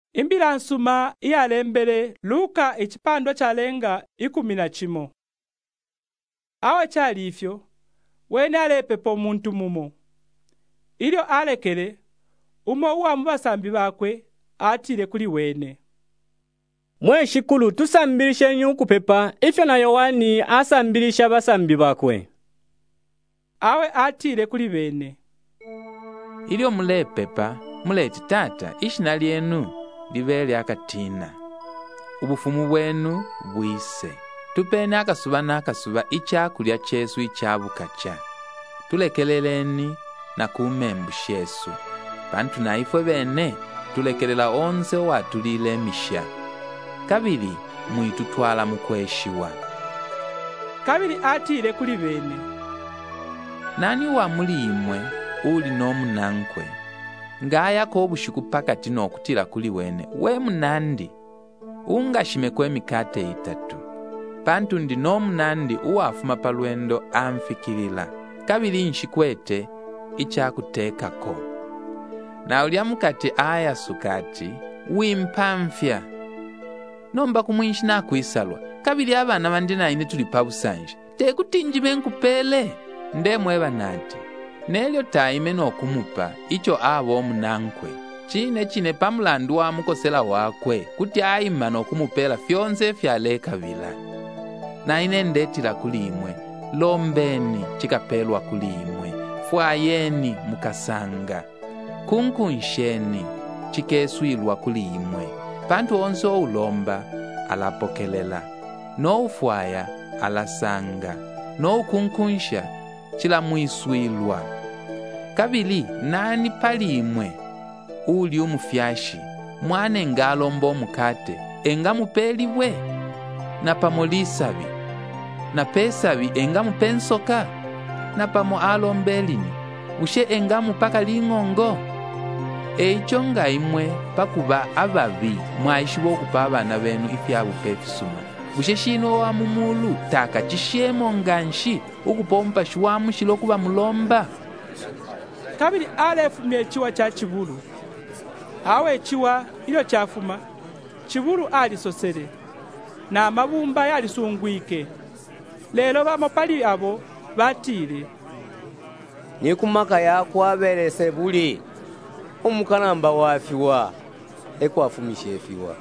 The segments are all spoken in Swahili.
Imbira nsuma iyalembele Luka echipando chalenga 11. Awe chali ifyo wene alepepo muntu mumo ilyo alekele umo uwa mubasambi bakwe atile kuli wene. Mweshikulu tusambilishe nyu kupepa ifyo na Yohani asambilisha basambi bakwe. Awe atile kuli bene. Ilyo mulepepa muleti tata ishina lyenu livele akatina. Ubufumu bwenu bwise. Tupene akasuba n'akasuba ichakulya chesu ichabukacha. Tulekeleleni na kumembusha Yesu. Bantu na ifwe bene tulekelela onse watulile misha. Kabili mwitutwala mukweshiwa. Kabili atile kuli bene. Nani wa mulimwe uli no munankwe ngaya ko bushiku pakati no kutila kuli wene we munandi ungashime kwe mikate 3 pantu ndi no munandi uwafuma palwendo amfikilila kabili nshikwete ichakutekako na ulya mukate aya sukati wimpamfya nomba kumwinshi na kuisalwa kabili abana bandina ine tulipa busanje tekutinjibe nkupele ndemwe banati nelyo taime n'okumupa icho abo munankwe chine pamulandu wa mukosela wakwe kuti aima n'okumupela fyonse fyaleka bila na ine ndetila kulimwe lombeni chikapelwa kulimwe fwayeni mukasanga kunkunsheni chikeswilwa kulimwe pantu onse ulomba alapokelela no ufwaya alasanga no kunkunsha chila mwiswilwa kabili nani palimwe uli umufyashi mwane ngalombo mukate enga mupeliwe na pamolisabi na pesabi enga mupensoka na pamo alombelini ushe enga mupaka lingongo eicho ngaimwe pakuba ababi mwaishibo kupa abana benu ifyabu pefisuma bushe shino wa mumulu taka chishemo nganshi ukupompa shwamu shilokuba mulomba. Kabili alefumye chiwa cha chibulu. Awe chiwa ilo chafuma. Chibulu alisosele. Na mabumba yalisungwike. Lelo bamapali abo batile. Nikumaka yako aberese buli. Umukanamba wafiwa. Ekwafumishe fiwa.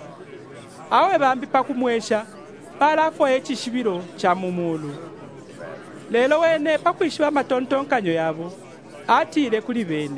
Awe bambi pakumwesha palafo echishibiro cha mumulu. Lelo wene pakwishiwa matontonkanyo yabo atile kuli bene.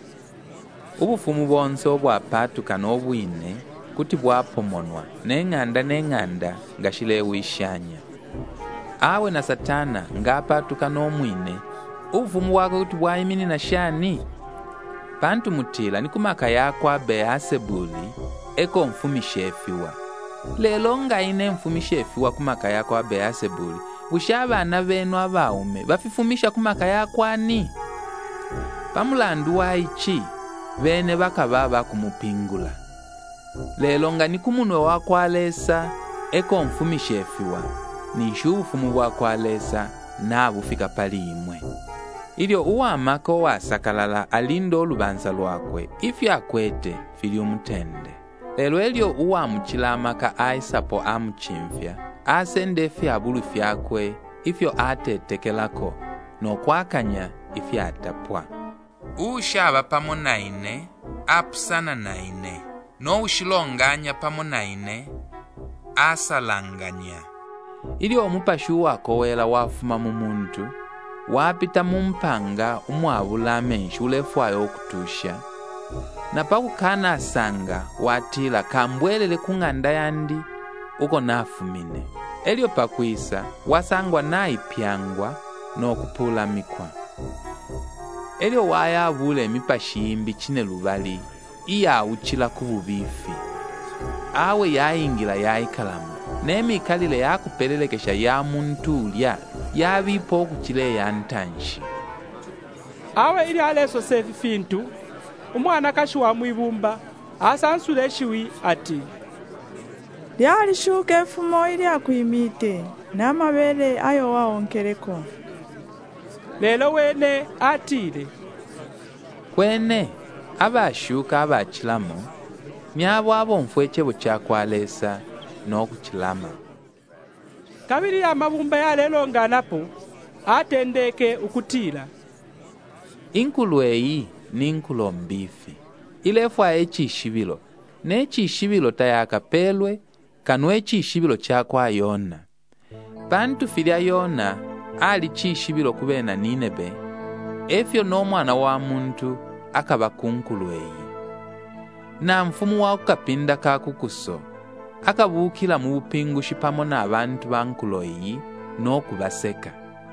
Ubufumu bonse obwapatuka n'obwine kuti bwapomonwa n'enganda ngashile wishanya. Awe na Satana ngapatuka n'omwine ubufumu wako kuti bwayimini na shani. Pantu mutila nikumaka yako Beelzebuli eko mfumishefiwa. Lelo ngaine mfumishefiwa kumaka yako Beelzebuli ushabana benu abaume bafifumisha kumaka yako ani. Pamulandu wa ichi bene bakaba kumupingula. Lelo nga nikumunwe wako alesa eko mfumishefiwa nishu ufumu wako alesa na bufika palimwe. Ilyo uwamako wasakalala alindo olubanza lwakwe ifya kwete fili umutende. Lelo elyo uwamuchilamaka aisapo amuchimfya asende fya bulu fyakwe ifyo atetekelako no kwakanya ifya atapwa. Ushaba pamo naine apusana naine no ushilonganya pamo naine asalanganya. Ilyo omupashu wako wela wafuma mumuntu wapita mumpanga umwabula menshi ulefwayo okutusha na pakukana asanga watila kambwelele kung'anda yandi uko nafumine elyo pakwisa wasangwa naipyangwa n'okupula mikwa elyo wayabule mipashimbi chine lubali iyawuchila kububifi awe yayingila yayikalamu nemikalile yakupelelekesha ya muntu ulya yabipo okuchile ya ntanshi. Awe ili aleso sefi fintu umwana kashuwa mwibumba asansule shiwi ati lyali shuka efumo ili akuimite n'amabele ayo waonkeleko. Lelo wene atile kwene abashuka abachilamo myabo abomfu echebo chakwalesa n'okuchilama. Kabiri ya mabumba yalelonganapo atendeke ukutila. Inkulu eyi ni inkulu mbifi. Ilefwa echishibilo. Nechishibilo tayakapelwe kanu echishibilo chakwa Yona. Bantu filya Yona ali chishibilo kubena Ninebe. Efyo n'omwana wa muntu akaba kunkulu eyi. Na mfumu wa kukapinda kakukuso akabukila mu bupingushi pamo n'abantu ba nkulu eyi n'okubaseka.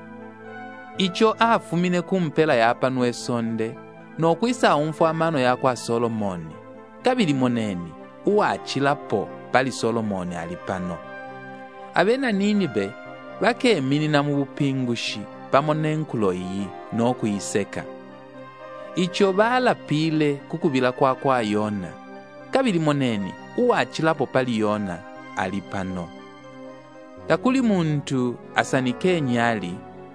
Icho afumine kumpela yapa nwesonde n'okwisa umfu amano yakwa Solomoni. Kabili moneni uwachilapo pali Solomoni alipano. Abena Ninibe bakeminina mu bupingushi pamo n'enkulo eyi n'okuyiseka. Icho balapile kukubila kwa Yona. Kabili moneni uwachilapo pali Yona alipano. Takuli muntu asanike nyali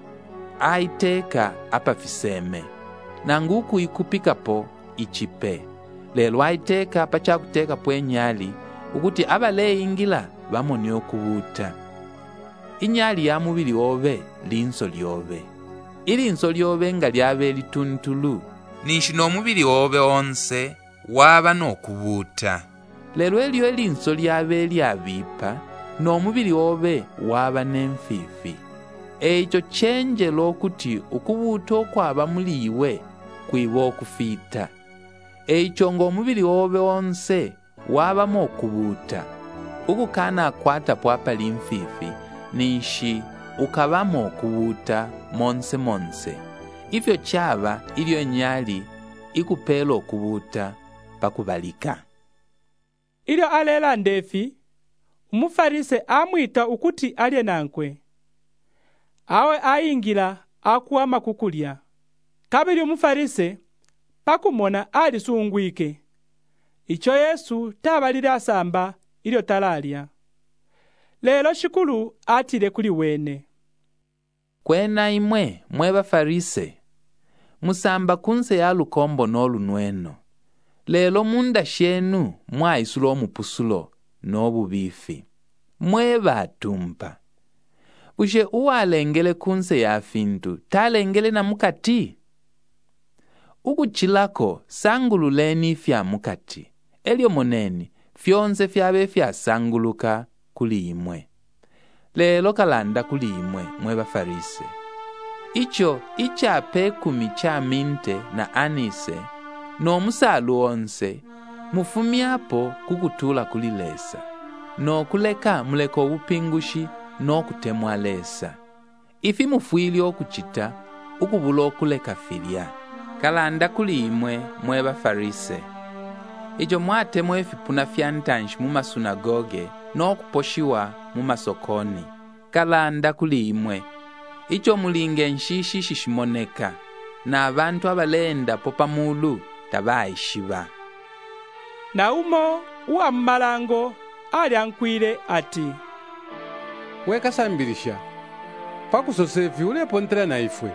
aiteka apafiseme na nguku ikupikapo ichipe. Lelo aiteka apachakuteka po enyali ukuti abale ingila bamoni okubuta. Inyali ya mubili obe linso lyobe. Ilinso lyobe nga lyabe lituntulu nishi n'omubili obe onse waba n'okubuta. Lelo elyo elinso lyabe lyabipa n'omubili obe waba n'enfifi. Echo chenjelo okuti ukubuta okwaba muliwe kwiba okufita. Echo ng'omubili obe onse wabamo okubuta. Ukukana akwata pwapa limfifi nishi ukabamo okubuta monse monse. Ifyo chaba ilyo nyali ikupela okubuta pakubalika. Ilyo alela ndefi, umufarise amwita ukuti alye nankwe. Awe ayingila akuama kukulya. Kabili umufarise pakumona ali sungwike. Icho Yesu tabalile asamba ilyo talalya. Lelo shikulu atile kuli wene. Kwena imwe bafarise musamba kunse ya lukombo n'olunweno. Lelo munda shenu mwaisulo omupusulo n'obubifi. Mwe batumpa. Bushe uwalengele kunse ya fintu talengele na mukati. Ukuchilako sangululeni fya mukati. Elyo moneni fyonse fyabe fya sanguluka kuli imwe. Lelo kalanda kuli imwe mwe bafarise. Icho ichape 10 cha minte na anise n'omusalu onse mufumyapo kukutula kuli lesa. N'okuleka muleko obupingushi n'okutemwa lesa. Ifi mufwili okuchita ukubula okuleka filya. Kalanda kuli imwe mwe bafarise. Ijo mwatemwa efipuna fya ntanshi mu masunagoge n'okuposhiwa mu masokoni. Kalanda kuli imwe. Icho mulinge nshishi shishimoneka na abantu abalenda popamulu tabaishiba. Na umo uwa mmalango ali ankwile ati, wekasambilisha pakusosefi ulepo ntela na ifwe.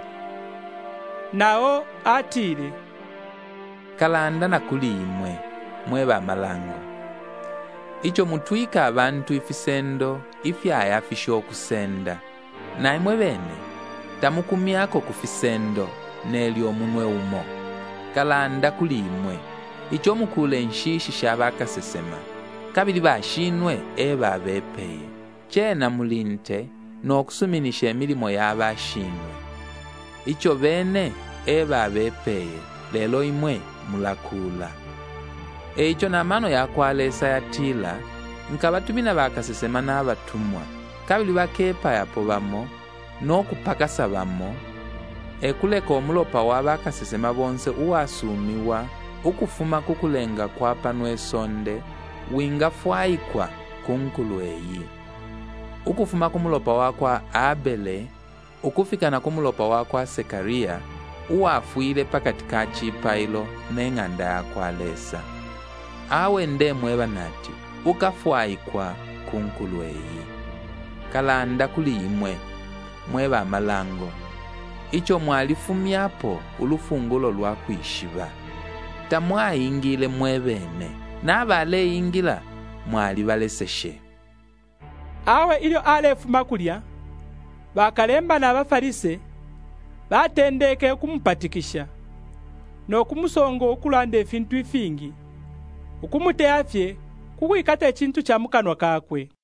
Nao atile, kalanda na kuli imwe mwe bamalango. Icho mutwika abantu ifisendo ifyaya afisho okusenda. Na imwe bene tamukumyako kufisendo nelyo omunwe umo. Kalanda kuli imwe. Icho mukule nshishi shabakasesema. Kabili bashinwe eba bepeye. Chena mulinte n'okusuminisha emilimo y'abashinwe. Icho bene eba bepeye lelo imwe mulakula. Icho namano yakwalesa yatila nkabatumina bakasesema n'abatumwa. Kabili bakepa yapo bamo n'okupakasa bamo. Ekuleka omulopa wabakasesema bonse uwasumiwa ukufuma kukulenga kwa panwesonde winga fwaikwa kunkulu eyi. Ukufuma kumulopa wakwa Abele ukufika na kumulopa wakwa Sekaria uwafuile pakati ka chipailo n'eng'anda yakwa lesa. Awe nde mweba nati ukafwaikwa kunkulu eyi. Kalanda kuli imwe mweba amalango. Icho mwalifumyapo ulufungulo lwa kuishiba. Tamwaingile mwebene n'abale ingila mwali baleseshe. Awe ilyo alefuma kulya, bakalemba na bafarise, batendeke kumupatikisha, n'okumusonga okulanda efintu ifingi, ukumuteafye kukwikata ekintu kya mukanwa kakwe.